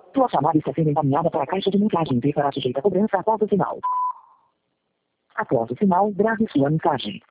Tua chamada está sendo encaminhada para a caixa de mensagem e será sujeita a cobrança após o sinal. Após o sinal, grave sua mensagem.